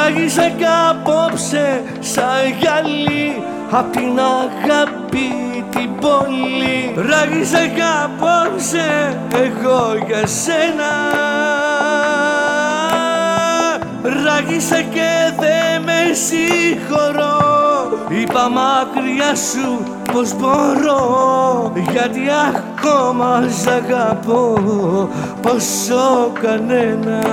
Ράγισα κι απόψε σαν γυαλί απ' την αγάπη την πολύ. Ράγισα κι απόψε εγώ για σένα. Ράγισα και δε με συγχωρώ. Είπα μακριά σου πως μπορώ, γιατί ακόμα σ' αγαπώ όσο κανένας.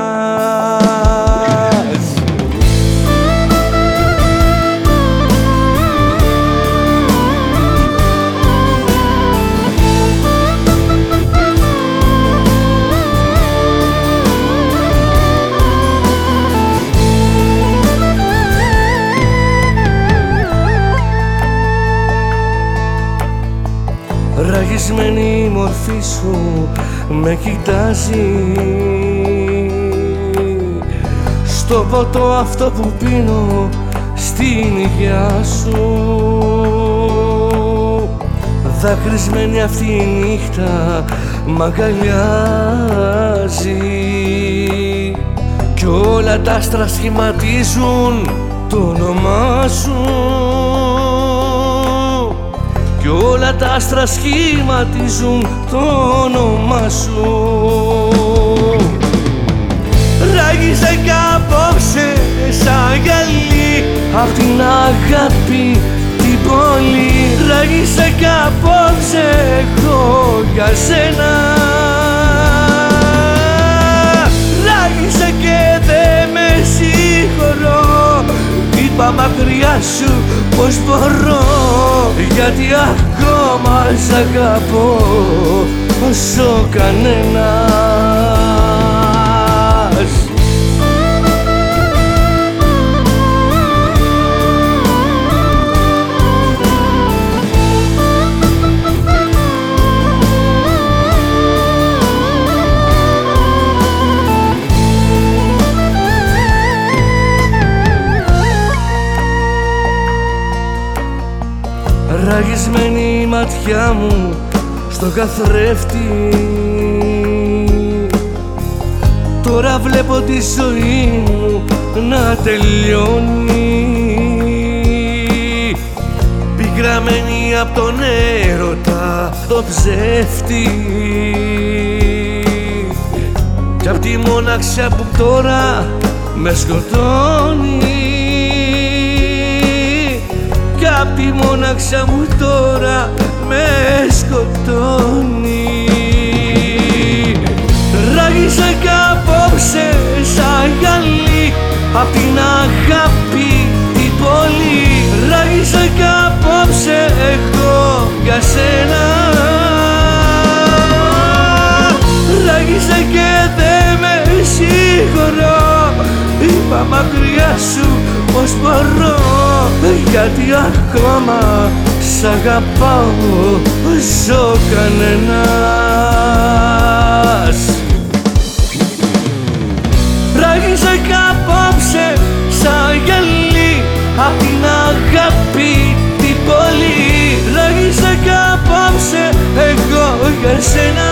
Ραγισμένη η μορφή σου με κοιτάζει, στο ποτό αυτό που πίνω στην υγειά σου. Δακρυσμένη αυτή η νύχτα μ' αγκαλιάζει κι όλα τα άστρα σχηματίζουν το όνομά σου. Κι όλα τα άστρα σχηματίζουν το όνομά σου. Ράγισα κι απόψε σαν γυαλί απ' την αγάπη την πολύ. Ράγισα κι απόψε εγώ για σένα. Ράγισα και δε με συγχωρώ. Είπα μακριά σου πως μπορώ, γιατί ακόμα σ' αγαπώ όσο κανένας. Ραγισμένη η ματιά μου στο καθρέφτη, τώρα βλέπω τη ζωή μου να τελειώνει. Πικραμένη απ' τον έρωτα το ψεύτη κι απ' τη μοναξιά που τώρα με σκοτώνει. Κι απ' τη μοναξιά μου τώρα με σκοτώνει. Ράγισα κι απόψε σαν γυαλί απ' την αγάπη την πολύ. Ράγισα κι απόψε εγώ για σένα. Ράγισα και δε με συγχωρώ. Είπα μακριά σου πως μπορώ, γιατί ακόμα σ' αγαπάω όσο κανένας. Ράγισα κι απόψε σαν γυαλί απ' την αγάπη την πολύ. Ράγισα κι απόψε εγώ για σένα.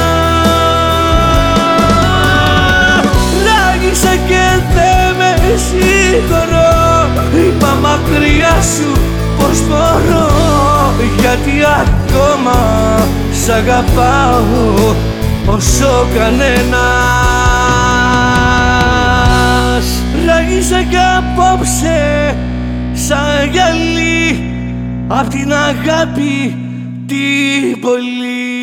Ράγισα και δε με συγχωρώ. Είπα μακριά σου πως μπορώ, γιατί ακόμα σ' αγαπάω όσο κανένας. Ράγισα κι απόψε σαν γυαλί απ' την αγάπη την πολύ.